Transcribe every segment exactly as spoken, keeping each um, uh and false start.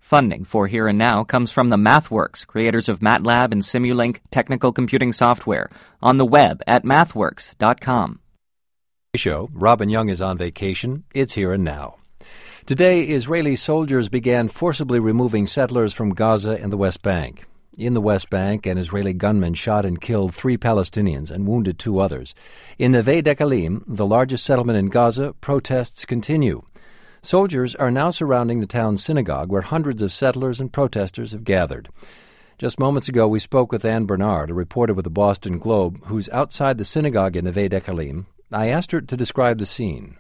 Funding for Here and Now comes from the MathWorks, creators of MATLAB and Simulink technical computing software, on the web at mathworks dot com. Show. Robin Young is on vacation. It's Here and Now. Today, Israeli soldiers began forcibly removing settlers from Gaza and the West Bank. In the West Bank, an Israeli gunman shot and killed three Palestinians and wounded two others. In Neve Dekalim, the largest settlement in Gaza, protests continue. Soldiers are now surrounding the town's synagogue where hundreds of settlers and protesters have gathered. Just moments ago, we spoke with Anne Bernard, a reporter with the Boston Globe, who's outside the synagogue in Neve Dekalim. I asked her to describe the scene.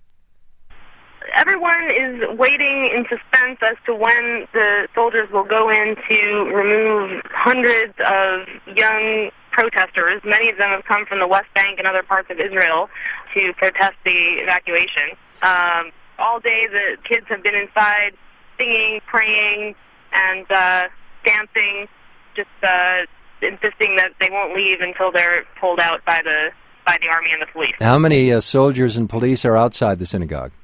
Everyone is waiting in suspense as to when the soldiers will go in to remove hundreds of young protesters. Many of them have come from the West Bank and other parts of Israel to protest the evacuation. Um, all day the kids have been inside singing, praying, and uh, dancing, just uh, insisting that they won't leave until they're pulled out by the by the army and the police. How many uh, soldiers and police are outside the synagogue?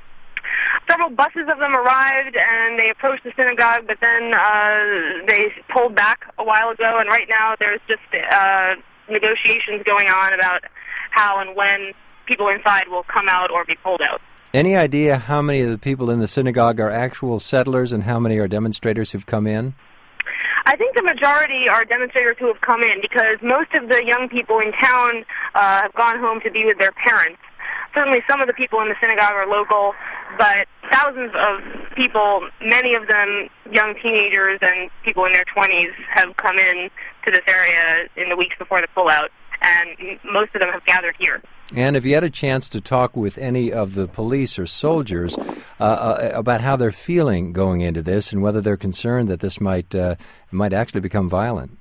Several buses of them arrived, and they approached the synagogue, but then uh, they pulled back a while ago, and right now there's just uh, negotiations going on about how and when people inside will come out or be pulled out. Any idea how many of the people in the synagogue are actual settlers and how many are demonstrators who've come in? I think the majority are demonstrators who have come in because most of the young people in town uh, have gone home to be with their parents. Certainly some of the people in the synagogue are local, but thousands of people, many of them young teenagers and people in their twenties, have come in to this area in the weeks before the pullout, and most of them have gathered here. And have you had a chance to talk with any of the police or soldiers uh, uh, about how they're feeling going into this and whether they're concerned that this might uh, might actually become violent?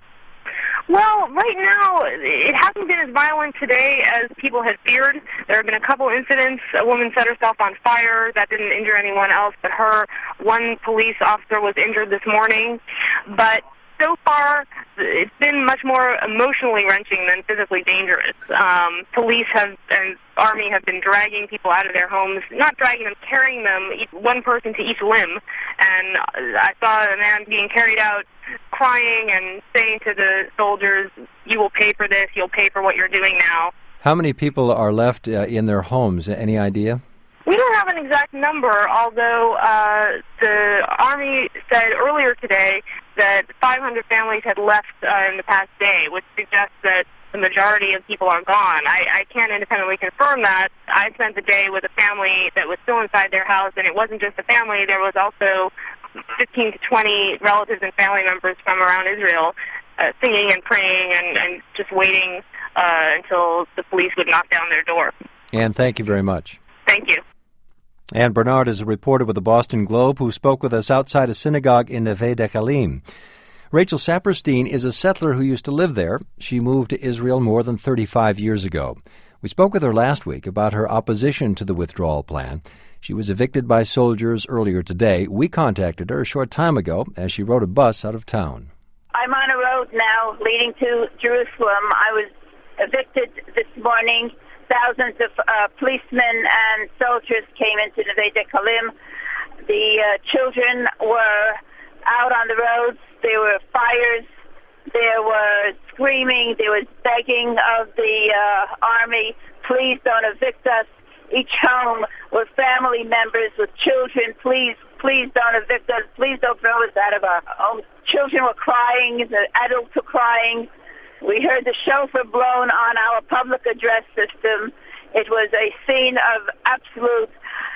Well, right now, it hasn't been as violent today as people had feared. There have been a couple incidents. A woman set herself on fire. That didn't injure anyone else but her. One police officer was injured this morning. But so far, it's been much more emotionally wrenching than physically dangerous. Um, police have and army have been dragging people out of their homes, not dragging them, carrying them, each, one person to each limb. And I saw a man being carried out crying and saying to the soldiers, "You will pay for this, you'll pay for what you're doing now." How many people are left uh, in their homes? Any idea? We don't have an exact number, although uh, the Army said earlier today that five hundred families had left uh, in the past day, which suggests that the majority of people are gone. I, I can't independently confirm that. I spent the day with a family that was still inside their house, and it wasn't just a family. There was also fifteen to twenty relatives and family members from around Israel uh, singing and praying and, and just waiting uh, until the police would knock down their door. Anne, thank you very much. Thank you. Anne Bernard is a reporter with the Boston Globe who spoke with us outside a synagogue in Neve Dekalim. Rachel Saperstein is a settler who used to live there. She moved to Israel more than thirty-five years ago. We spoke with her last week about her opposition to the withdrawal plan. She was evicted by soldiers earlier today. We contacted her a short time ago as she rode a bus out of town. I'm on a road now leading to Jerusalem. I was evicted this morning. Thousands of uh, policemen and soldiers came into Neve Dekalim. The uh, children were out on the roads. There were fires. There was screaming. There was begging of the uh, army, "Please don't evict us." Each home with family members, with children. Please, please don't evict us. Please don't throw us out of our homes. Children were crying. The adults were crying. We heard the shofar blown on our public address system. It was a scene of absolute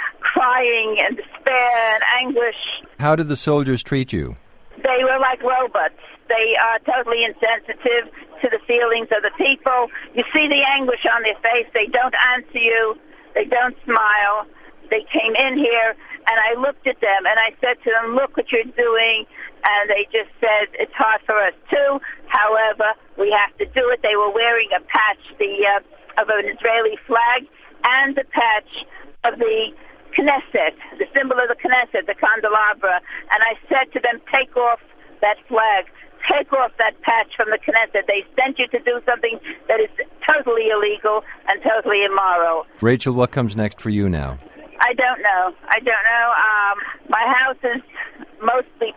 crying and despair and anguish. How did the soldiers treat you? They were like robots. They are totally insensitive to the feelings of the people. You see the anguish on their face. They don't answer you. They don't smile. They came in here, and I looked at them, and I said to them, "Look what you're doing." And they just said, "It's hard for us too. However, we have to do it." They were wearing a patch the uh, of an Israeli flag and the patch of the Knesset, the symbol of the Knesset, the candelabra. And I said to them, "Take off that flag. Take off that patch from the Knesset. They sent you to do something that is totally illegal and totally immoral." Rachel, what comes next for you now? I don't know. I don't know. Um, my house is mostly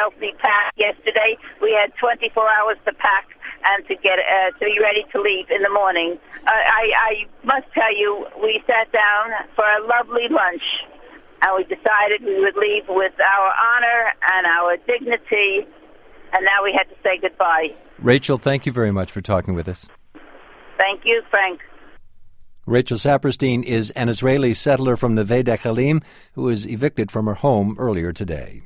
help me pack yesterday. We had twenty-four hours to pack and to get uh, to be ready to leave in the morning. Uh, I, I must tell you, we sat down for a lovely lunch, and we decided we would leave with our honor and our dignity, and now we had to say goodbye. Rachel, thank you very much for talking with us. Thank you, Frank. Rachel Saperstein is an Israeli settler from Neve Dechalim who was evicted from her home earlier today.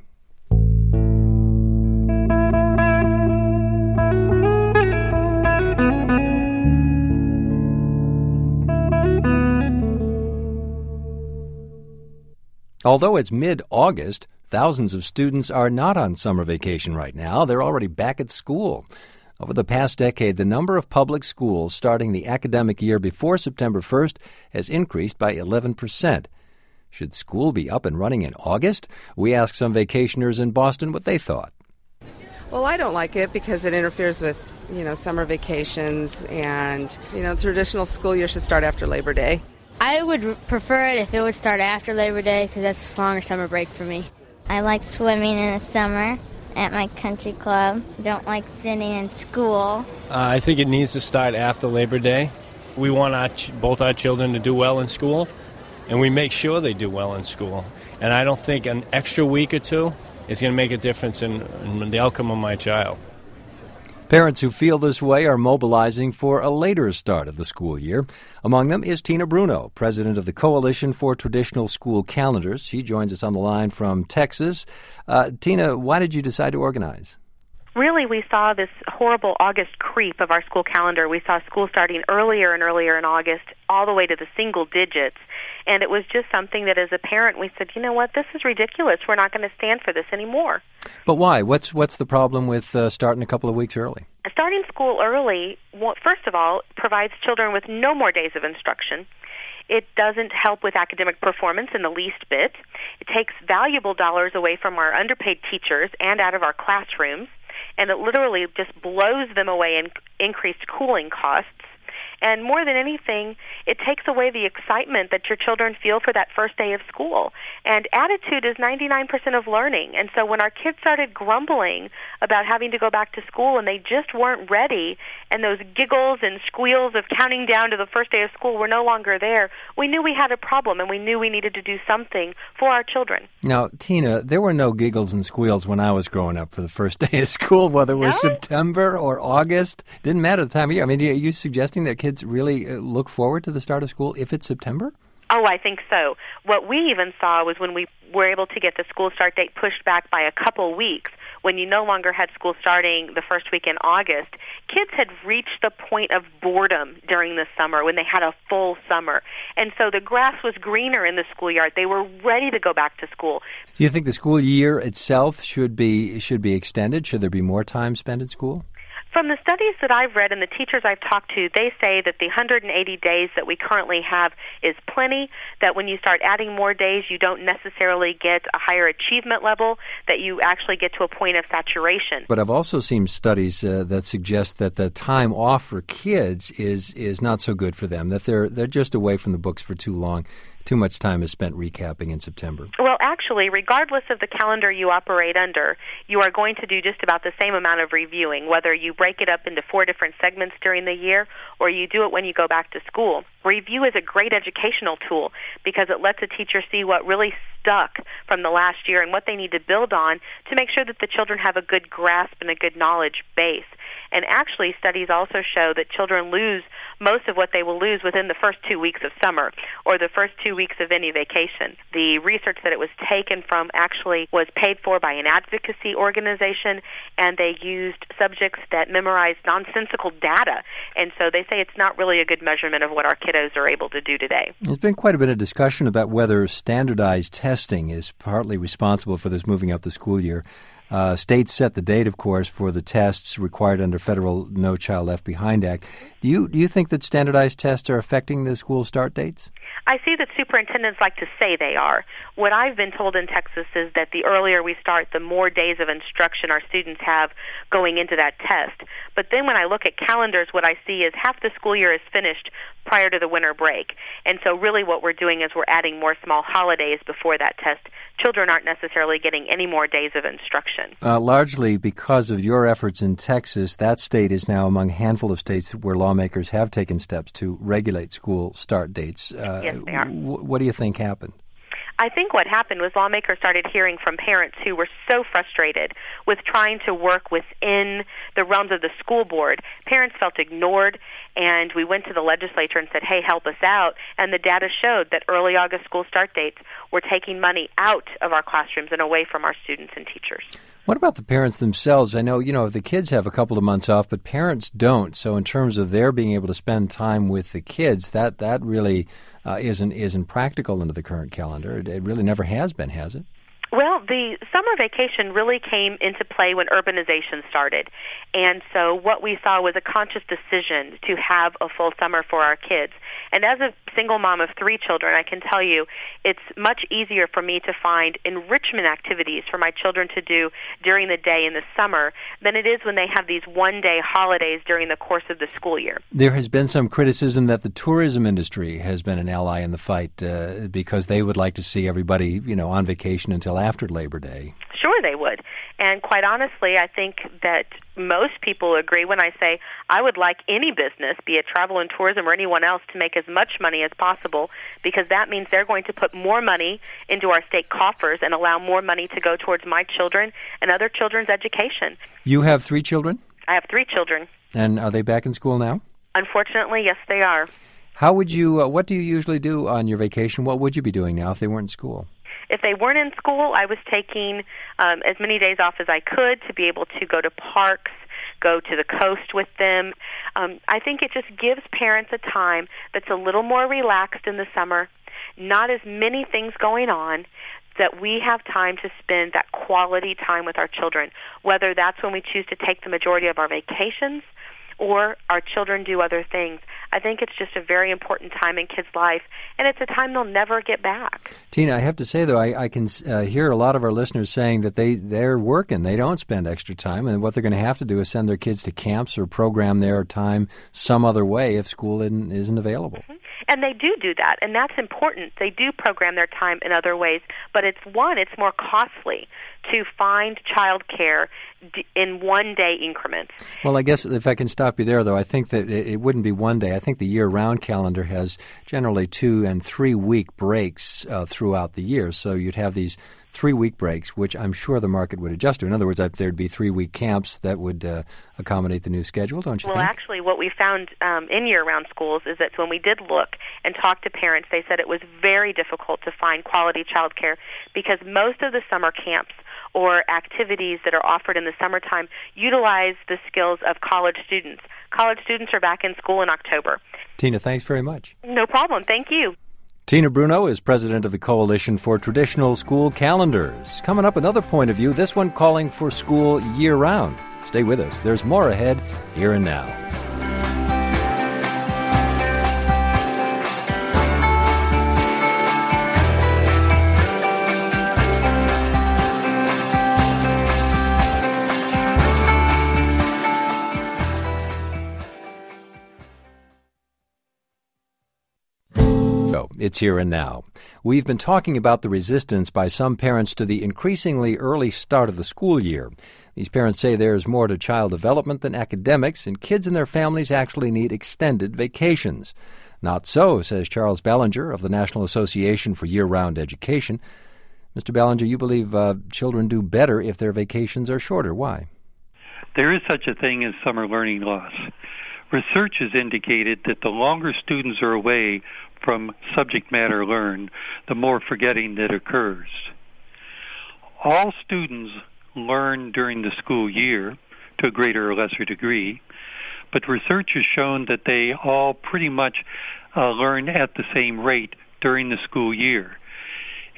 Although it's mid-August, thousands of students are not on summer vacation right now. They're already back at school. Over the past decade, the number of public schools starting the academic year before September first has increased by eleven percent. Should school be up and running in August? We asked some vacationers in Boston what they thought. Well, I don't like it because it interferes with, you know, summer vacations, and, you know, the traditional school year should start after Labor Day. I would prefer it if it would start after Labor Day because that's a longer summer break for me. I like swimming in the summer at my country club. I don't like sitting in school. Uh, I think it needs to start after Labor Day. We want our ch- both our children to do well in school, and we make sure they do well in school. And I don't think an extra week or two is going to make a difference in, in the outcome of my child. Parents who feel this way are mobilizing for a later start of the school year. Among them is Tina Bruno, president of the Coalition for Traditional School Calendars. She joins us on the line from Texas. Uh, Tina, why did you decide to organize? Really, we saw this horrible August creep of our school calendar. We saw school starting earlier and earlier in August, all the way to the single digits. And it was just something that as a parent we said, you know what, this is ridiculous. We're not going to stand for this anymore. But why? What's what's the problem with uh, starting a couple of weeks early? Starting school early, well, first of all, provides children with no more days of instruction. It doesn't help with academic performance in the least bit. It takes valuable dollars away from our underpaid teachers and out of our classrooms, and it literally just blows them away in increased cooling costs. And more than anything, it takes away the excitement that your children feel for that first day of school. And attitude is ninety-nine percent of learning. And so when our kids started grumbling about having to go back to school and they just weren't ready, and those giggles and squeals of counting down to the first day of school were no longer there, we knew we had a problem, and we knew we needed to do something for our children. Now, Tina, there were no giggles and squeals when I was growing up for the first day of school, whether it was no? September or August. Didn't matter the time of year. I mean, are you suggesting that kids really look forward to the start of school if it's September? Oh, I think so. What we even saw was when we were able to get the school start date pushed back by a couple weeks, when you no longer had school starting the first week in August, kids had reached the point of boredom during the summer when they had a full summer. And so the grass was greener in the schoolyard. They were ready to go back to school. Do you think the school year itself should be should be extended? Should there be more time spent in school? From the studies that I've read and the teachers I've talked to, they say that the one hundred eighty days that we currently have is plenty, that when you start adding more days, you don't necessarily get a higher achievement level, that you actually get to a point of saturation. But I've also seen studies uh, that suggest that the time off for kids is is not so good for them, that they're they're just away from the books for too long. Too much time is spent recapping in September. Well, actually, regardless of the calendar you operate under, you are going to do just about the same amount of reviewing, whether you break it up into four different segments during the year or you do it when you go back to school. Review is a great educational tool because it lets a teacher see what really stuck from the last year and what they need to build on to make sure that the children have a good grasp and a good knowledge base. And actually, studies also show that children lose most of what they will lose within the first two weeks of summer or the first two weeks of any vacation. The research that it was taken from actually was paid for by an advocacy organization, and they used subjects that memorized nonsensical data. And so they say it's not really a good measurement of what our kiddos are able to do today. There's been quite a bit of discussion about whether standardized testing is partly responsible for this moving up the school year. Uh, states set the date, of course, for the tests required under under federal No Child Left Behind Act. Do you do you think that standardized tests are affecting the school start dates? I see that superintendents like to say they are. What I've been told in Texas is that the earlier we start, the more days of instruction our students have going into that test. But then when I look at calendars, what I see is half the school year is finished prior to the winter break. And so really what we're doing is we're adding more small holidays before that test. Children aren't necessarily getting any more days of instruction. Uh, largely because of your efforts in Texas, that state is now among a handful of states where lawmakers have taken steps to regulate school start dates. Uh, yes, they are. W- what do you think happened? I think what happened was lawmakers started hearing from parents who were so frustrated with trying to work within the realms of the school board. Parents felt ignored, and we went to the legislature and said, hey, help us out. And the data showed that early August school start dates were taking money out of our classrooms and away from our students and teachers. What about the parents themselves? I know, you know, the kids have a couple of months off, but parents don't. So in terms of their being able to spend time with the kids, that that really uh, isn't isn't practical under the current calendar. It, it really never has been, has it? Well, the summer vacation really came into play when urbanization started. And so what we saw was a conscious decision to have a full summer for our kids. And as a single mom of three children, I can tell you it's much easier for me to find enrichment activities for my children to do during the day in the summer than it is when they have these one-day holidays during the course of the school year. There has been some criticism that the tourism industry has been an ally in the fight uh, because they would like to see everybody, you know, on vacation until after Labor Day. Sure they would. And quite honestly, I think that most people agree when I say I would like any business, be it travel and tourism or anyone else, to make as much money as possible, because that means they're going to put more money into our state coffers and allow more money to go towards my children and other children's education. You have three children? I have three children. And are they back in school now? Unfortunately, yes, they are. How would you, uh, what do you usually do on your vacation? What would you be doing now if they weren't in school? If they weren't in school, I was taking um, as many days off as I could to be able to go to parks, go to the coast with them. Um, I think it just gives parents a time that's a little more relaxed in the summer, not as many things going on, that we have time to spend that quality time with our children, whether that's when we choose to take the majority of our vacations or our children do other things. I think it's just a very important time in kids' life, and it's a time they'll never get back. Tina, I have to say, though, I, I can uh, hear a lot of our listeners saying that they, they're working. They don't spend extra time, and what they're going to have to do is send their kids to camps or program their time some other way if school isn't, isn't available. Mm-hmm. And they do do that, and that's important. They do program their time in other ways, but it's, one, it's more costly to find child care in one-day increments. Well, I guess if I can stop you there, though, I think that it, it wouldn't be one day. I think the year-round calendar has generally two- and three-week breaks uh, throughout the year, so you'd have these three-week breaks, which I'm sure the market would adjust to. In other words, there'd be three-week camps that would uh, accommodate the new schedule, don't you well, think? Well, actually, what we found um, in year-round schools is that when we did look and talk to parents, they said it was very difficult to find quality child care because most of the summer camps or activities that are offered in the summertime utilize the skills of college students. College students are back in school in October. Tina, thanks very much. No problem. Thank you. Tina Bruno is president of the Coalition for Traditional School Calendars. Coming up, another point of view, this one calling for school year-round. Stay with us. There's more ahead, here and now. It's here and now. We've been talking about the resistance by some parents to the increasingly early start of the school year. These parents say there's more to child development than academics, and kids and their families actually need extended vacations. Not so, says Charles Ballinger of the National Association for Year-Round Education. Mister Ballinger, you believe uh, children do better if their vacations are shorter. Why? There is such a thing as summer learning loss. Research has indicated that the longer students are away from subject matter learned, the more forgetting that occurs. All students learn during the school year to a greater or lesser degree, but research has shown that they all pretty much uh, learn at the same rate during the school year.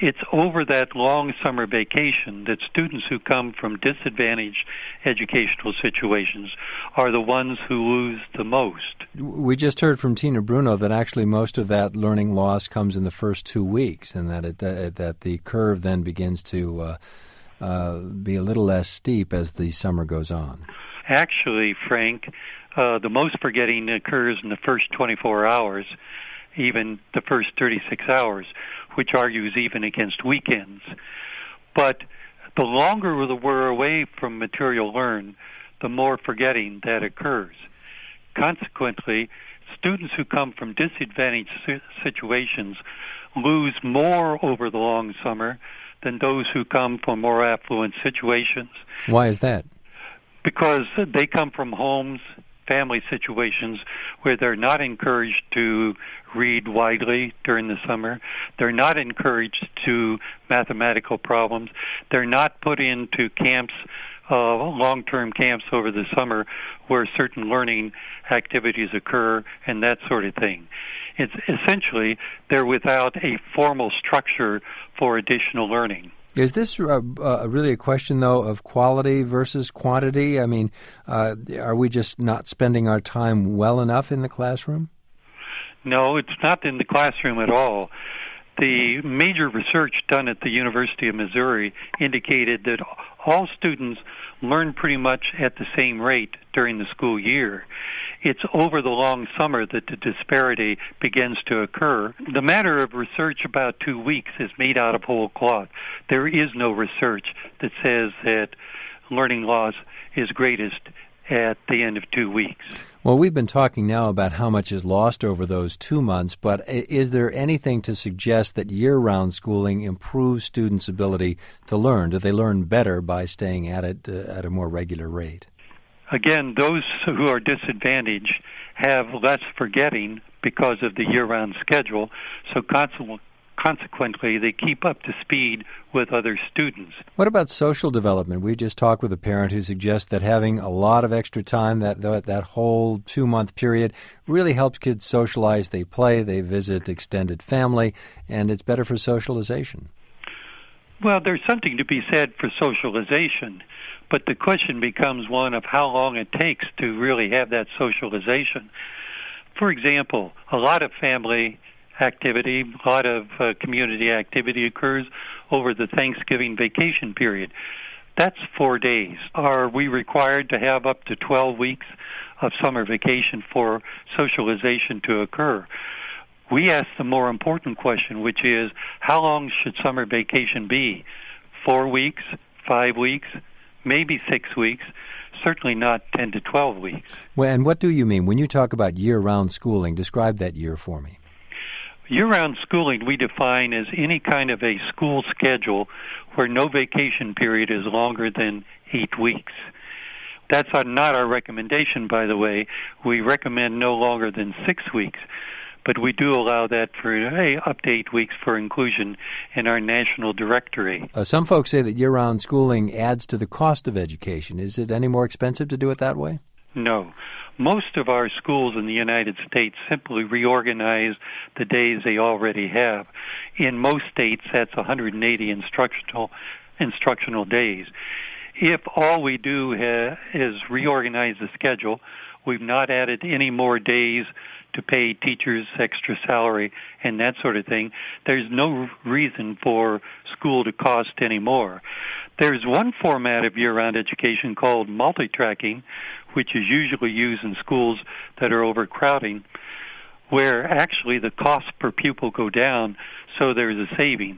It's over that long summer vacation that students who come from disadvantaged educational situations are the ones who lose the most. We just heard from Tina Bruno that actually most of that learning loss comes in the first two weeks, and that it, uh, that the curve then begins to uh, uh, be a little less steep as the summer goes on. Actually, Frank, uh, the most forgetting occurs in the first twenty-four hours, even the first thirty-six hours, which argues even against weekends. But the longer we're away from material learned, the more forgetting that occurs. Consequently, students who come from disadvantaged situations lose more over the long summer than those who come from more affluent situations. Why is that? Because they come from homes, family situations where they're not encouraged to read widely during the summer. They're not encouraged to mathematical problems. They're not put into camps, uh, long-term camps over the summer where certain learning activities occur and that sort of thing. It's essentially they're without a formal structure for additional learning. Is this uh, uh, really a question, though, of quality versus quantity? I mean, uh, are we just not spending our time well enough in the classroom? No, it's not in the classroom at all. The major research done at the University of Missouri indicated that all students learn pretty much at the same rate during the school year. It's over the long summer that the disparity begins to occur. The matter of research about two weeks is made out of whole cloth. There is no research that says that learning loss is greatest at the end of two weeks. Well, we've been talking now about how much is lost over those two months, but is there anything to suggest that year-round schooling improves students' ability to learn? Do they learn better by staying at it uh, at a more regular rate? Again, those who are disadvantaged have less forgetting because of the year-round schedule, so consequently they keep up to speed with other students. What about social development? We just talked with a parent who suggests that having a lot of extra time, that that whole two-month period, really helps kids socialize. They play, they visit extended family, and it's better for socialization. Well, there's something to be said for socialization, but the question becomes one of how long it takes to really have that socialization. For example, a lot of family activity, a lot of uh, community activity occurs over the Thanksgiving vacation period. That's four days. Are we required to have up to twelve weeks of summer vacation for socialization to occur? We ask the more important question, which is, how long should summer vacation be? Four weeks, five weeks, maybe six weeks, certainly not ten to twelve weeks. Well, and what do you mean? When you talk about year-round schooling, describe that year for me. Year-round schooling we define as any kind of a school schedule where no vacation period is longer than eight weeks. That's not our recommendation, by the way. We recommend no longer than six weeks. But we do allow that for hey, up to eight weeks for inclusion in our national directory. Uh, some folks say that year-round schooling adds to the cost of education. Is it any more expensive to do it that way? No. Most of our schools in the United States simply reorganize the days they already have. In most states, that's one hundred eighty instructional instructional days. If all we do ha- is reorganize the schedule, we've not added any more days to pay teachers extra salary and that sort of thing, there's no reason for school to cost any more. There's one format of year-round education called multi-tracking, which is usually used in schools that are overcrowding, where actually the costs per pupil go down, so there's a savings.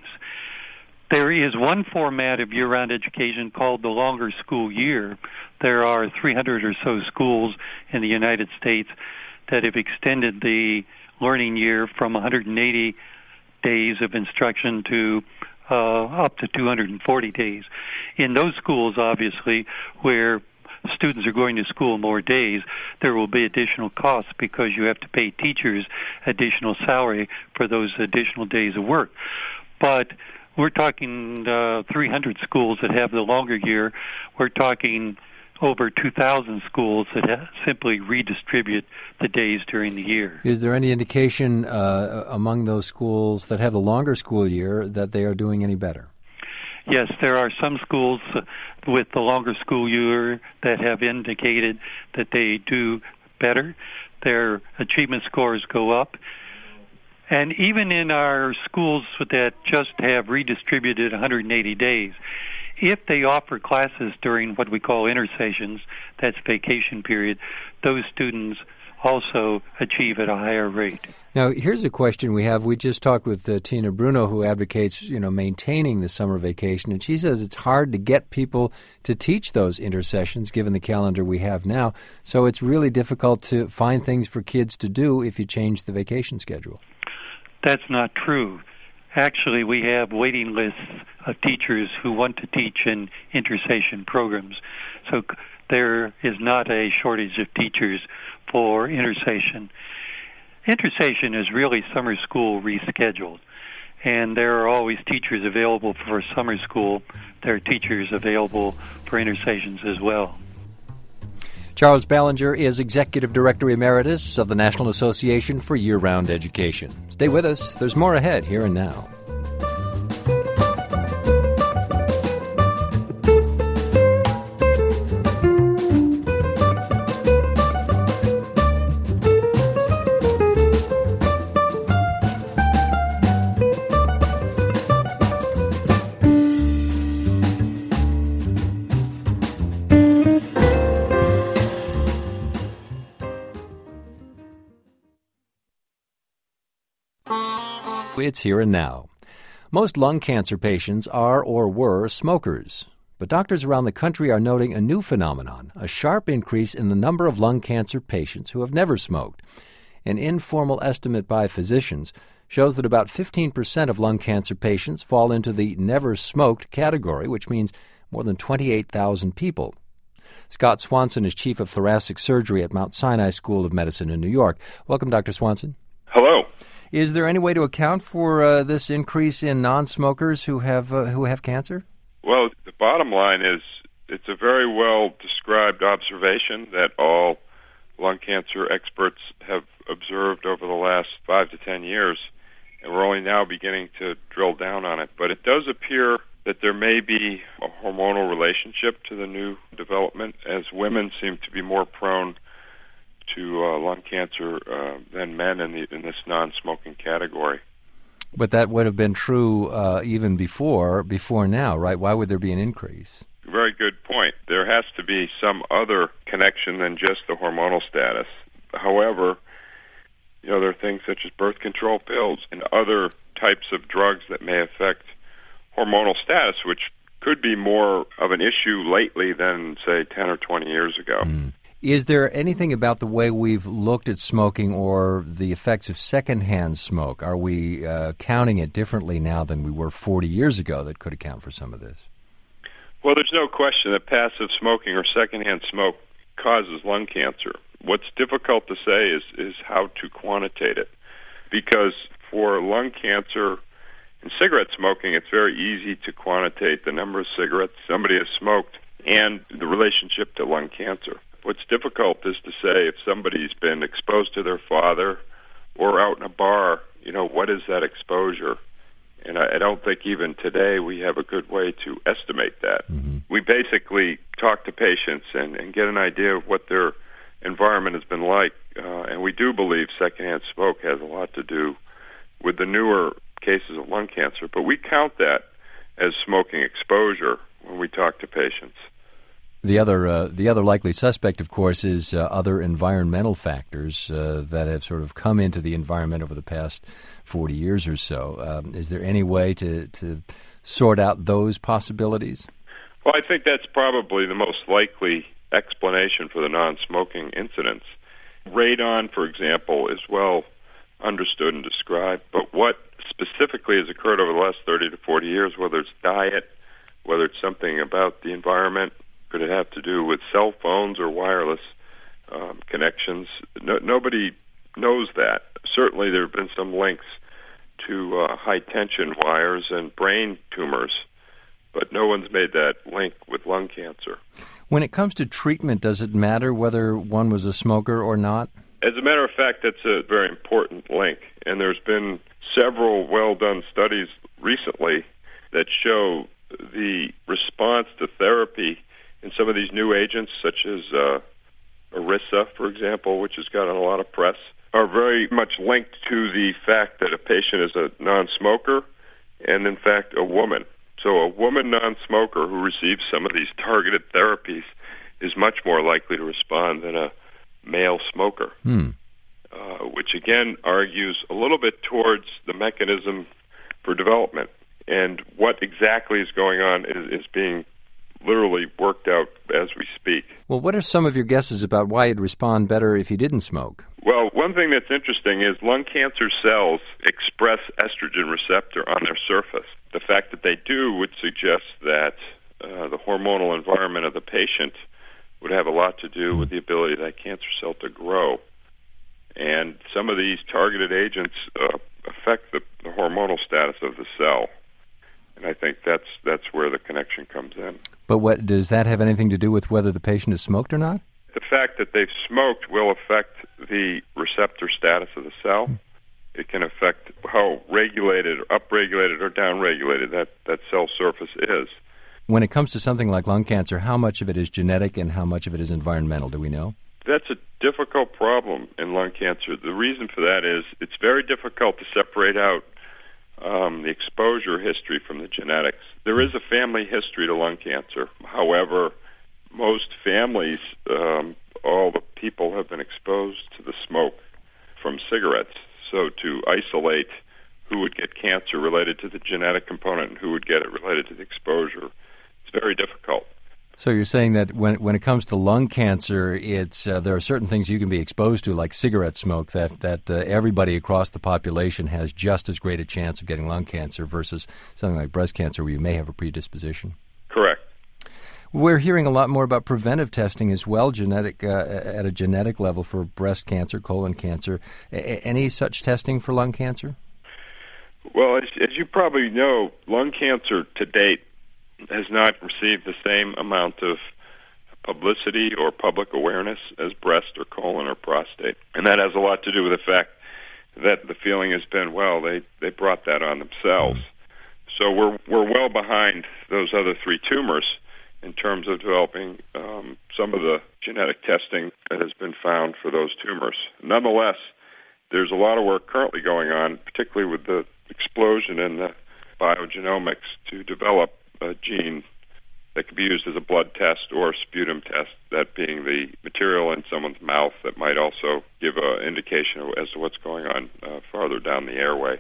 There is one format of year-round education called the longer school year. There are three hundred or so schools in the United States that have extended the learning year from one hundred eighty days of instruction to uh, up to two hundred forty days. In those schools, obviously, where students are going to school more days, there will be additional costs because you have to pay teachers additional salary for those additional days of work. But we're talking uh, three hundred schools that have the longer year. We're talking over two thousand schools that ha- simply redistribute the days during the year. Is there any indication uh, among those schools that have the longer school year that they are doing any better? Yes, there are some schools uh, with the longer school year that have indicated that they do better. Their achievement scores go up. And even in our schools that just have redistributed one hundred eighty days, if they offer classes during what we call intersessions, that's vacation period, those students also achieve at a higher rate. Now, here's a question we have. We just talked with uh, Tina Bruno, who advocates, you know, maintaining the summer vacation, and she says it's hard to get people to teach those intersessions given the calendar we have now. So it's really difficult to find things for kids to do if you change the vacation schedule. That's not true. Actually, we have waiting lists of teachers who want to teach in intersession programs. So there is not a shortage of teachers for intersession. Intersession is really summer school rescheduled, and there are always teachers available for summer school. There are teachers available for intersessions as well. Charles Ballinger is Executive Director Emeritus of the National Association for Year-Round Education. Stay with us. There's more ahead here and now. It's here and now. Most lung cancer patients are or were smokers, but doctors around the country are noting a new phenomenon, a sharp increase in the number of lung cancer patients who have never smoked. An informal estimate by physicians shows that about fifteen percent of lung cancer patients fall into the never smoked category, which means more than twenty-eight thousand people. Scott Swanson is chief of thoracic surgery at Mount Sinai School of Medicine in New York. Welcome, Doctor Swanson. Hello. Is there any way to account for uh, this increase in non-smokers who have uh, who have cancer? Well, the bottom line is it's a very well-described observation that all lung cancer experts have observed over the last five to ten years, and we're only now beginning to drill down on it. But it does appear that there may be a hormonal relationship to the new development, as women seem to be more prone to uh, lung cancer uh, than men in, the, in this non-smoking category. But that would have been true uh, even before before now, right? Why would there be an increase? Very good point. There has to be some other connection than just the hormonal status. However, you know, there are things such as birth control pills and other types of drugs that may affect hormonal status, which could be more of an issue lately than, say, ten or twenty years ago. Mm. Is there anything about the way we've looked at smoking or the effects of secondhand smoke? Are we uh, counting it differently now than we were forty years ago that could account for some of this? Well, there's no question that passive smoking or secondhand smoke causes lung cancer. What's difficult to say is, is how to quantitate it, because for lung cancer and cigarette smoking, it's very easy to quantitate the number of cigarettes somebody has smoked and the relationship to lung cancer. What's difficult is to say if somebody's been exposed to their father or out in a bar, you know, what is that exposure? And I, I don't think even today we have a good way to estimate that. Mm-hmm. We basically talk to patients and, and get an idea of what their environment has been like, uh, and we do believe secondhand smoke has a lot to do with the newer cases of lung cancer, but we count that as smoking exposure when we talk to patients. The other uh, the other likely suspect, of course, is uh, other environmental factors uh, that have sort of come into the environment over the past forty years or so. Um, is there any way to, to sort out those possibilities? Well, I think that's probably the most likely explanation for the non-smoking incidents. Radon, for example, is well understood and described, but what specifically has occurred over the last thirty to forty years, whether it's diet, whether it's something about the environment, could it have to do with cell phones or wireless um, connections? No, nobody knows that. Certainly there have been some links to uh, high-tension wires and brain tumors but no one's made that link with lung cancer. When it comes to treatment, does it matter whether one was a smoker or not? As a matter of fact, that's a very important link, and there's been several well-done studies recently that show the response to therapy in some of these new agents, such as uh, Arisa, for example, which has gotten a lot of press, are very much linked to the fact that a patient is a non-smoker and, in fact, a woman. So a woman non-smoker who receives some of these targeted therapies is much more likely to respond than a male smoker, hmm. uh, which, again, argues a little bit towards the mechanism for development. And what exactly is going on is, is being literally worked out as we speak. Well, what are some of your guesses about why you'd respond better if you didn't smoke? Well, one thing that's interesting is lung cancer cells express estrogen receptor on their surface. The fact that they do would suggest that uh, the hormonal environment of the patient would have a lot to do with the ability of that cancer cell to grow. And some of these targeted agents uh, affect the, the hormonal status of the cell. And I think that's that's where the connection comes in. But what does that have anything to do with whether the patient has smoked or not? The fact that they've smoked will affect the receptor status of the cell. It can affect how regulated, upregulated, or downregulated that, that cell surface is. When it comes to something like lung cancer, how much of it is genetic and how much of it is environmental? Do we know? That's a difficult problem in lung cancer. The reason for that is it's very difficult to separate out um, the exposure history from the genetics. There is a family history to lung cancer. However, most families, um, all the people have been exposed to the smoke from cigarettes. So to isolate who would get cancer related to the genetic component and who would get it related to the exposure, it's very difficult. So you're saying that when when it comes to lung cancer, it's uh, there are certain things you can be exposed to, like cigarette smoke, that that uh, everybody across the population has just as great a chance of getting lung cancer versus something like breast cancer, where you may have a predisposition. Correct. We're hearing a lot more about preventive testing as well, genetic uh, at a genetic level for breast cancer, colon cancer. A- any such testing for lung cancer? Well, as, as you probably know, lung cancer to date has not received the same amount of publicity or public awareness as breast or colon or prostate. And that has a lot to do with the fact that the feeling has been, well, they, they brought that on themselves. Mm. So we're we're well behind those other three tumors in terms of developing um, some of the genetic testing that has been found for those tumors. Nonetheless, there's a lot of work currently going on, particularly with the explosion in the biogenomics, to develop a gene that could be used as a blood test or a sputum test, that being the material in someone's mouth that might also give an indication as to what's going on uh, farther down the airway.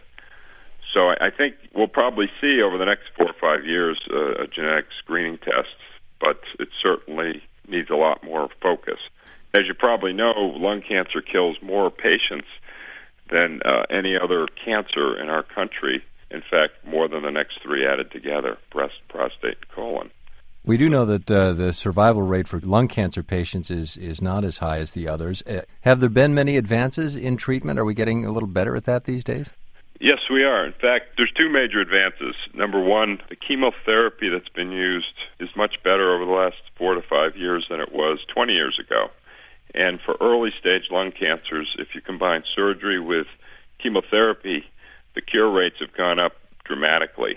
So I, I think we'll probably see over the next four or five years uh, a genetic screening test, but it certainly needs a lot more focus. As you probably know, lung cancer kills more patients than uh, any other cancer in our country. In fact, more than the next three added together, breast, prostate, and colon. We do know that uh, the survival rate for lung cancer patients is, is not as high as the others. Uh, have there been many advances in treatment? Are we getting a little better at that these days? Yes, we are. In fact, there's two major advances. Number one, the chemotherapy that's been used is much better over the last four to five years than it was twenty years ago. And for early-stage lung cancers, if you combine surgery with chemotherapy, the cure rates have gone up dramatically.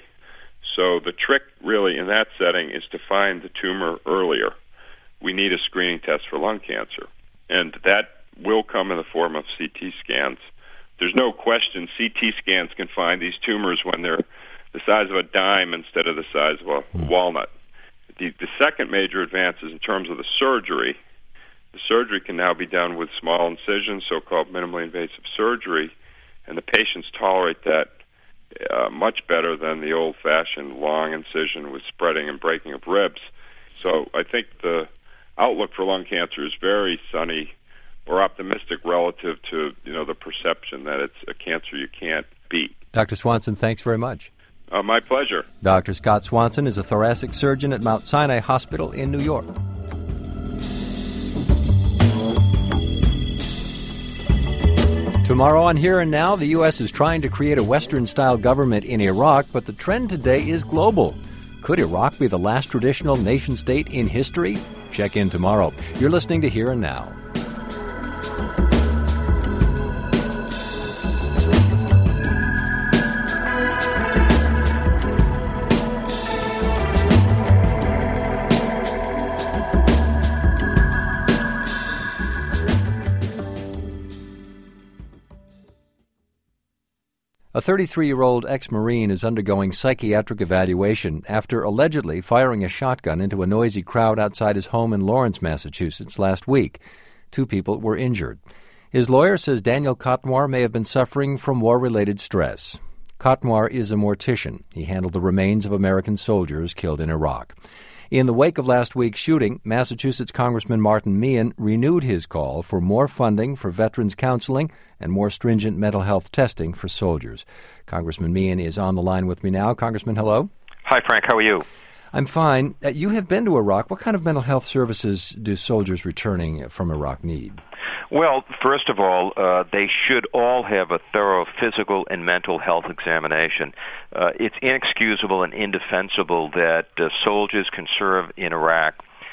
So the trick really in that setting is to find the tumor earlier. We need a screening test for lung cancer, and that will come in the form of C T scans. There's no question C T scans can find these tumors when they're the size of a dime instead of the size of a walnut. The, the second major advance is in terms of the surgery. The surgery can now be done with small incisions, so-called minimally invasive surgery, and the patients tolerate that uh, much better than the old-fashioned long incision with spreading and breaking of ribs. So I think the outlook for lung cancer is very sunny or optimistic relative to, you know, the perception that it's a cancer you can't beat. Doctor Swanson, thanks very much. Uh, my pleasure. Doctor Scott Swanson is a thoracic surgeon at Mount Sinai Hospital in New York. Tomorrow on Here and Now, the U S is trying to create a Western-style government in Iraq, but the trend today is global. Could Iraq be the last traditional nation-state in history? Check in tomorrow. You're listening to Here and Now. A thirty-three-year-old ex-Marine is undergoing psychiatric evaluation after allegedly firing a shotgun into a noisy crowd outside his home in Lawrence, Massachusetts last week. Two people were injured. His lawyer says Daniel Cotnoir may have been suffering from war-related stress. Cotnoir is a mortician. He handled the remains of American soldiers killed in Iraq. In the wake of last week's shooting, Massachusetts Congressman Martin Meehan renewed his call for more funding for veterans counseling and more stringent mental health testing for soldiers. Congressman Meehan is on the line with me now. Congressman, hello. Hi, Frank. How are you? I'm fine. Uh, you have been to Iraq. What kind of mental health services do soldiers returning from Iraq need? Well, first of all, uh, they should all have a thorough physical and mental health examination. Uh, it's inexcusable and indefensible that uh, soldiers can serve in Iraq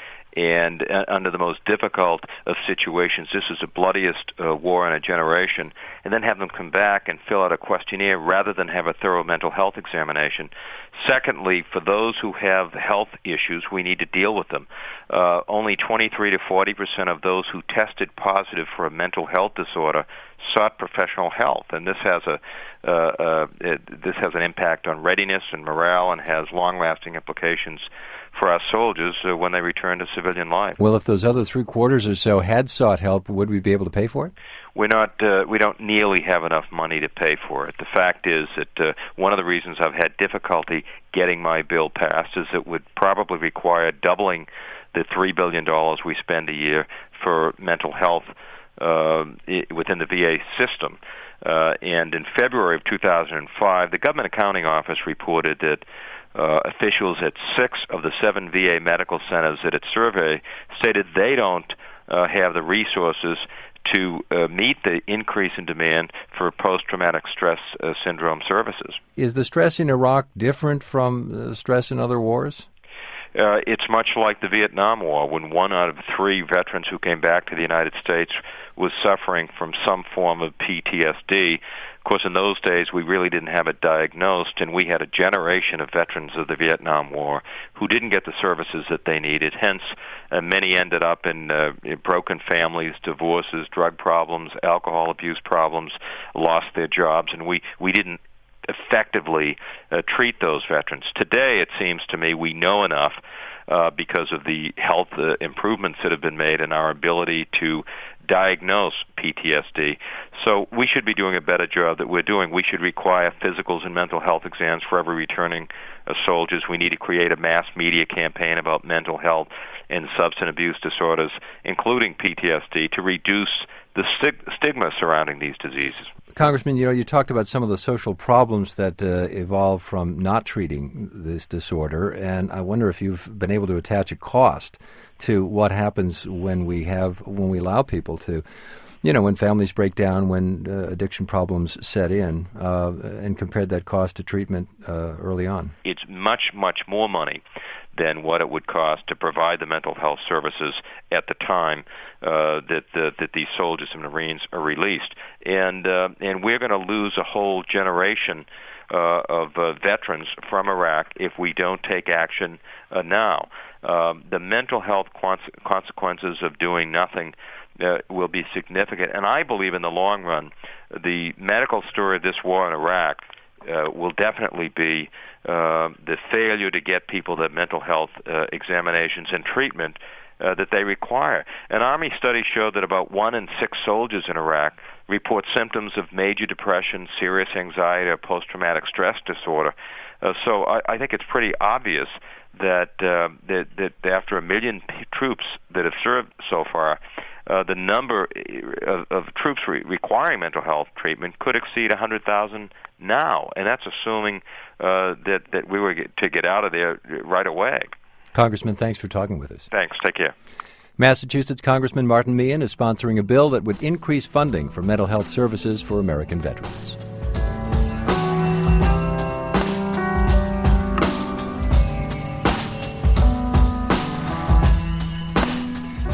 and uh, under the most difficult of situations. This is the bloodiest uh, war in a generation, and then have them come back and fill out a questionnaire rather than have a thorough mental health examination. Secondly, for those who have health issues, we need to deal with them. Uh, only twenty-three to forty percent of those who tested positive for a mental health disorder sought professional help, and this has a uh, uh, it, this has an impact on readiness and morale, and has long-lasting implications for our soldiers uh, when they return to civilian life. Well, if those other three quarters or so had sought help, would we be able to pay for it? We're not. Uh, we don't nearly have enough money to pay for it. The fact is that uh, one of the reasons I've had difficulty getting my bill passed is it would probably require doubling the three billion dollars we spend a year for mental health uh, within the V A system. Uh, and in February of two thousand five, the Government Accounting Office reported that uh, officials at six of the seven V A medical centers that it surveyed stated they don't uh, have the resources to uh, meet the increase in demand for post-traumatic stress uh, syndrome services. Is the stress in Iraq different from uh, stress in other wars? Uh, it's much like the Vietnam War, when one out of three veterans who came back to the United States was suffering from some form of P T S D. Of course, in those days, we really didn't have it diagnosed, and we had a generation of veterans of the Vietnam War who didn't get the services that they needed. Hence, uh, many ended up in, uh, in broken families, divorces, drug problems, alcohol abuse problems, lost their jobs, and we, we didn't effectively uh, treat those veterans. Today, it seems to me, we know enough uh, because of the health uh, improvements that have been made and our ability to diagnose P T S D. So we should be doing a better job that we're doing. We should require physicals and mental health exams for every returning uh, soldiers. We need to create a mass media campaign about mental health and substance abuse disorders, including P T S D, to reduce the stig- stigma surrounding these diseases. Congressman, you know, you talked about some of the social problems that uh, evolve from not treating this disorder, and I wonder if you've been able to attach a cost to what happens when we have when we allow people to, you know, when families break down, when uh, addiction problems set in, uh, and compared that cost to treatment uh, early on. It's much, much more money than what it would cost to provide the mental health services at the time uh, that the, that these soldiers and Marines are released, and uh, and we're going to lose a whole generation uh, of uh, veterans from Iraq if we don't take action uh, now. Uh, the mental health consequences of doing nothing uh, will be significant, and I believe in the long run, the medical story of this war in Iraq uh, will definitely be uh, the failure to get people the mental health uh, examinations and treatment uh, that they require. An Army study showed that about one in six soldiers in Iraq report symptoms of major depression, serious anxiety, or post-traumatic stress disorder. Uh, so I, I think it's pretty obvious that, uh, that that after a million p- troops that have served so far, uh, the number of, of troops re- requiring mental health treatment could exceed one hundred thousand now, and that's assuming uh, that, that we were get, to get out of there right away. Congressman, thanks for talking with us. Thanks. Take care. Massachusetts Congressman Martin Meehan is sponsoring a bill that would increase funding for mental health services for American veterans.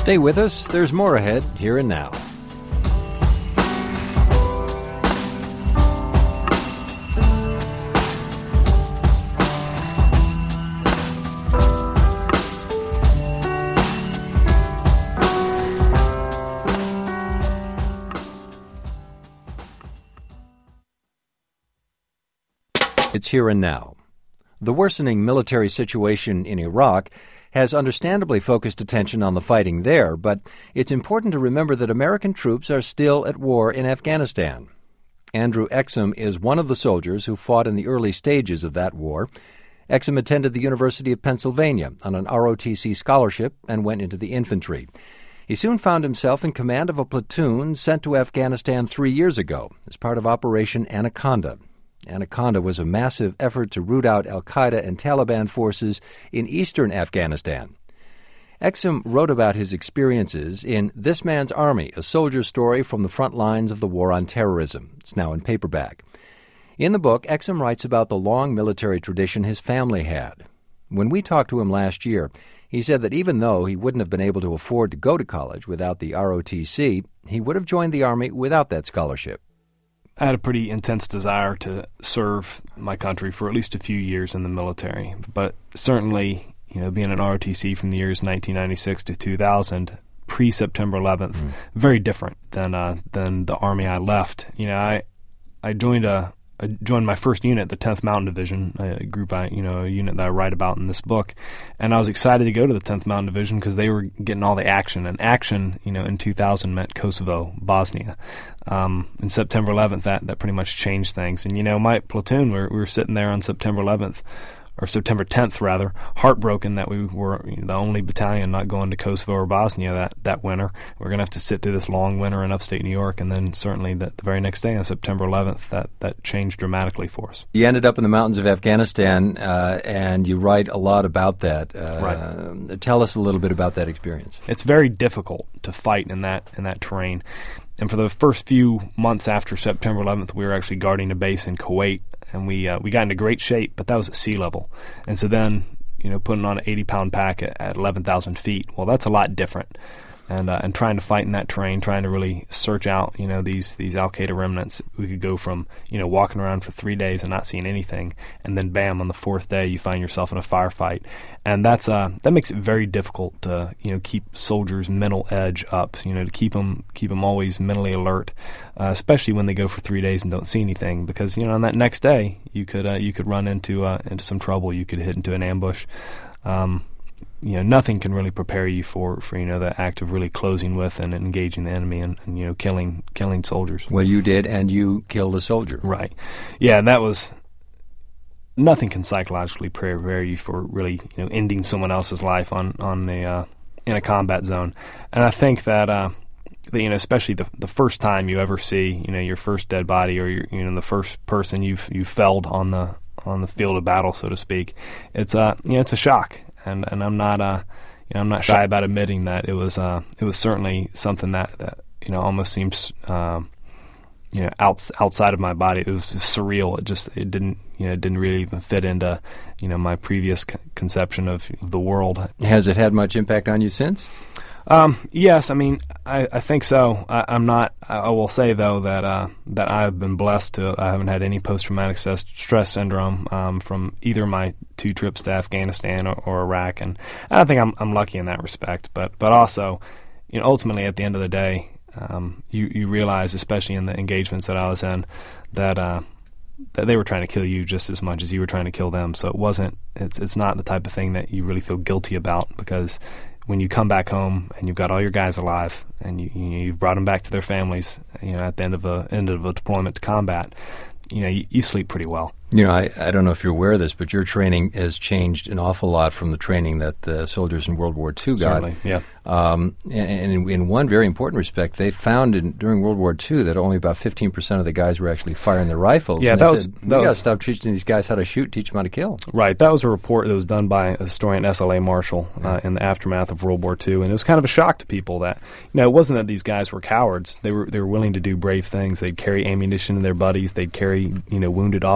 Stay with us. There's more ahead, here and now. It's here and now. The worsening military situation in Iraq has understandably focused attention on the fighting there, but it's important to remember that American troops are still at war in Afghanistan. Andrew Exum is one of the soldiers who fought in the early stages of that war. Exum attended the University of Pennsylvania on an R O T C scholarship and went into the infantry. He soon found himself in command of a platoon sent to Afghanistan three years ago as part of Operation Anaconda. Anaconda was a massive effort to root out al-Qaeda and Taliban forces in eastern Afghanistan. Exum wrote about his experiences in This Man's Army, a soldier's story from the front lines of the war on terrorism. It's now in paperback. In the book, Exum writes about the long military tradition his family had. When we talked to him last year, he said that even though he wouldn't have been able to afford to go to college without the R O T C, he would have joined the Army without that scholarship. I had a pretty intense desire to serve my country for at least a few years in the military, but certainly, you know, being an R O T C from the years nineteen ninety-six to two thousand, pre-September eleventh, mm. very different than uh, than the Army I left. You know, I I joined a I joined my first unit, the tenth Mountain Division, a group I, you know, a unit that I write about in this book, and I was excited to go to the tenth Mountain Division because they were getting all the action, and action, you know, in two thousand meant Kosovo, Bosnia. Um, and September eleventh, that, that pretty much changed things. And, you know, my platoon, we were, we were sitting there on September eleventh, or September tenth, rather, heartbroken that we were, you know, the only battalion not going to Kosovo or Bosnia that, that winter. We're going to have to sit through this long winter in upstate New York, and then certainly the, the very next day on September eleventh, that, that changed dramatically for us. You ended up in the mountains of Afghanistan, uh, and you write a lot about that. Uh, right. Tell us a little bit about that experience. It's very difficult to fight in that in that terrain. And for the first few months after September eleventh, we were actually guarding a base in Kuwait, and we uh, we got into great shape, but that was at sea level. And so then, you know, putting on an eighty-pound pack at, at eleven thousand feet, well, that's a lot different. And uh, and trying to fight in that terrain, trying to really search out, you know, these these Al-Qaeda remnants. We could go from, you know, walking around for three days and not seeing anything, and then bam, on the fourth day, you find yourself in a firefight. And that's uh, that makes it very difficult to, you know, keep soldiers' mental edge up, you know, to keep them keep them always mentally alert, uh, especially when they go for three days and don't see anything, because, you know, on that next day, you could uh, you could run into uh, into some trouble. You could hit into an ambush. Um, You know, nothing can really prepare you for, for you know, the act of really closing with and engaging the enemy and, and you know, killing killing soldiers. Well, you did, and you killed a soldier. Right. Yeah, that was... Nothing can psychologically prepare you for really, you know, ending someone else's life on, on a, uh, in a combat zone. And I think that, uh, that, you know, especially the the first time you ever see, you know, your first dead body or, your, you know, the first person you've, you've felled on the on the field of battle, so to speak, it's, uh, you know, it's a shock. And and I'm not uh you know I'm not shy about admitting that it was uh it was certainly something that, that you know almost seems um you know outs, outside of my body. It was surreal. It just it didn't you know it didn't really even fit into you know my previous c- conception of the world. Has it had much impact on you since? Um, yes, I mean, I, I think so. I, I'm not. I will say though that uh, that I've been blessed to. I haven't had any post-traumatic stress, stress syndrome um, from either my two trips to Afghanistan or, or Iraq, and I think I'm I'm lucky in that respect. But but also, you know, ultimately at the end of the day, um, you you realize, especially in the engagements that I was in, that. Uh, that they were trying to kill you just as much as you were trying to kill them. So it wasn't. It's it's not the type of thing that you really feel guilty about, because when you come back home and you've got all your guys alive and you, you you've brought them back to their families, you know, at the end of a end of a deployment to combat, you know, you, you sleep pretty well. You know, I, I don't know if you're aware of this, but your training has changed an awful lot from the training that the soldiers in World War Two got. Certainly, yeah. Um, and in, in one very important respect, they found in, during World War Two that only about fifteen percent of the guys were actually firing their rifles. Yeah, and that they was... said, that we got was, to stop teaching these guys how to shoot, teach them how to kill. Right. That was a report that was done by a historian, S L A Marshall, uh, in the aftermath of World War Two, and it was kind of a shock to people that, you know, it wasn't that these guys were cowards. They were they were willing to do brave things. They'd carry ammunition to their buddies. They'd carry, you know, wounded off the battlefield.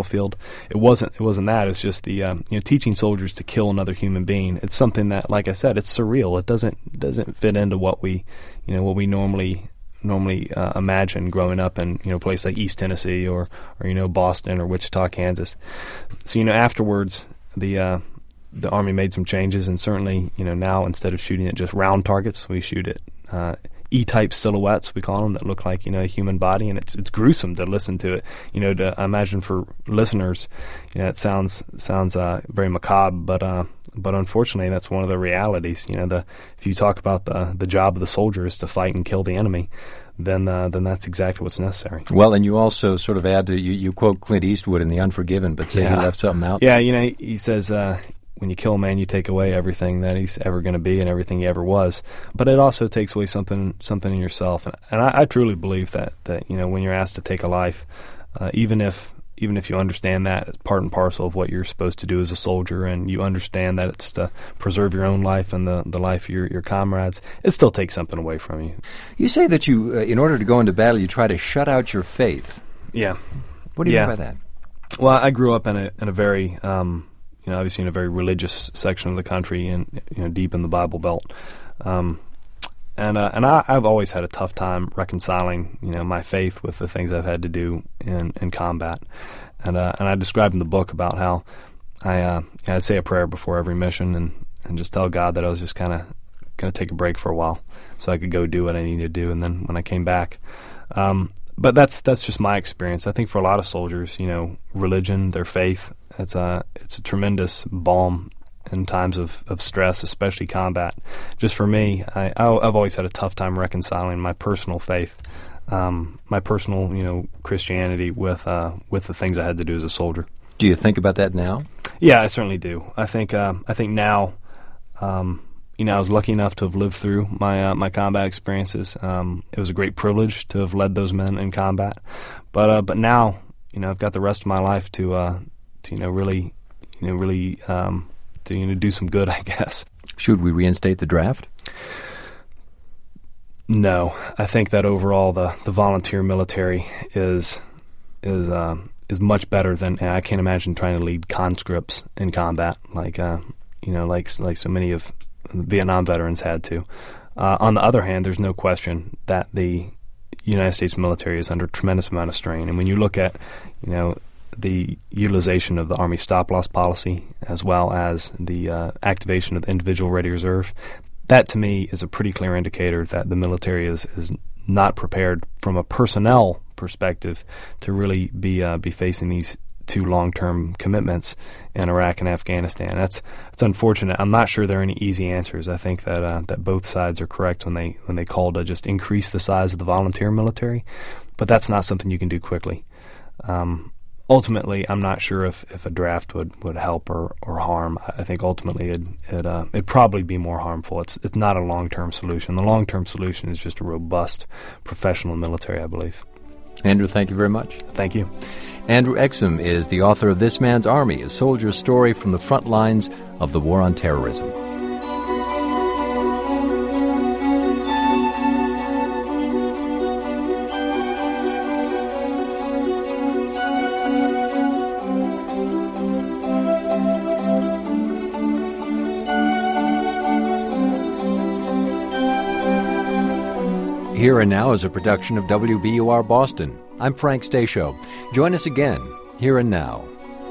battlefield. It wasn't. It wasn't that. It was just the um, you know teaching soldiers to kill another human being. It's something that, like I said, it's surreal. It doesn't doesn't fit into what we you know what we normally normally uh, imagine growing up in you know a place like East Tennessee or or you know Boston or Wichita, Kansas. So you know afterwards the. Uh, The Army made some changes, and certainly, you know, now instead of shooting at just round targets, we shoot at uh, E-type silhouettes, we call them, that look like, you know, a human body, and it's it's gruesome to listen to it. You know, to I imagine for listeners, you know, it sounds sounds uh, very macabre, but uh, but unfortunately, that's one of the realities. You know, the if you talk about the the job of the soldier is to fight and kill the enemy, then uh, then that's exactly what's necessary. Well, and you also sort of add to you, you quote Clint Eastwood in The Unforgiven, but say yeah. he left something out. Yeah, you know, he says. Uh, When you kill a man, you take away everything that he's ever going to be and everything he ever was. But it also takes away something something in yourself. And, and I, I truly believe that, that you know when you're asked to take a life, uh, even if even if you understand that it's part and parcel of what you're supposed to do as a soldier, and you understand that it's to preserve your own life and the, the life of your, your comrades, it still takes something away from you. You say that you, uh, in order to go into battle, you try to shut out your faith. Yeah. What do you yeah. mean by that? Well, I grew up in a in a very um, you know, obviously in a very religious section of the country, and you know, deep in the Bible Belt, um, and uh, and I, I've always had a tough time reconciling, you know, my faith with the things I've had to do in, in combat, and uh, and I described in the book about how I uh, I'd say a prayer before every mission, and, and just tell God that I was just kind of going to take a break for a while, so I could go do what I needed to do, and then when I came back. Um, But that's that's just my experience. I think for a lot of soldiers, you know, religion, their faith, it's a it's a tremendous balm in times of, of stress, especially combat. Just for me, I, I've always had a tough time reconciling my personal faith, um, my personal, you know, Christianity with uh, with the things I had to do as a soldier. Do you think about that now? Yeah, I certainly do. I think um, I think now. Um, You know, I was lucky enough to have lived through my uh, my combat experiences. Um, it was a great privilege to have led those men in combat. But uh, but now, you know, I've got the rest of my life to uh, to you know really, you know really um, to you know do some good, I guess. Should we reinstate the draft? No, I think that overall the, the volunteer military is is um, is much better than I can't imagine trying to lead conscripts in combat like uh, you know like like so many of Vietnam veterans had to. Uh, on the other hand, there's no question that the United States military is under a tremendous amount of strain. And when you look at, you know, the utilization of the Army stop-loss policy as well as the uh, activation of the individual ready reserve, that to me is a pretty clear indicator that the military is, is not prepared from a personnel perspective to really be uh, be facing these two long-term commitments in Iraq and Afghanistan. That's that's unfortunate. I'm not sure there are any easy answers. I think that uh, that both sides are correct when they when they call to just increase the size of the volunteer military, but that's not something you can do quickly. Um, ultimately, I'm not sure if, if a draft would, would help or, or harm. I think ultimately it'd it, uh, it'd probably be more harmful. It's it's not a long-term solution. The long-term solution is just a robust professional military, I believe. Andrew, thank you very much. Thank you. Andrew Exum is the author of This Man's Army, a soldier's story from the front lines of the war on terrorism. Here and Now is a production of W B U R Boston. I'm Frank Stasio. Join us again, Here and Now.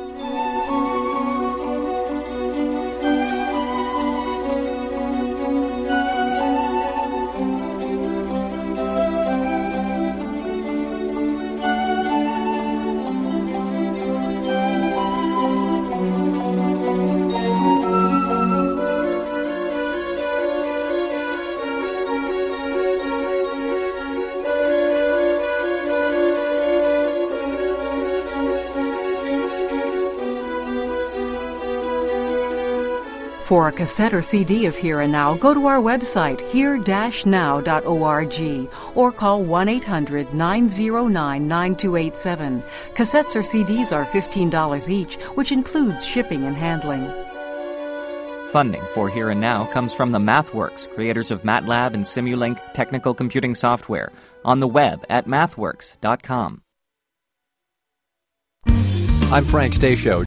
For a cassette or C D of Here and Now, go to our website, here dash now dot org, or call one eight hundred nine oh nine nine two eight seven. Cassettes or C Ds are fifteen dollars each, which includes shipping and handling. Funding for Here and Now comes from the MathWorks, creators of MATLAB and Simulink technical computing software, on the web at mathworks dot com. I'm Frank Stasio.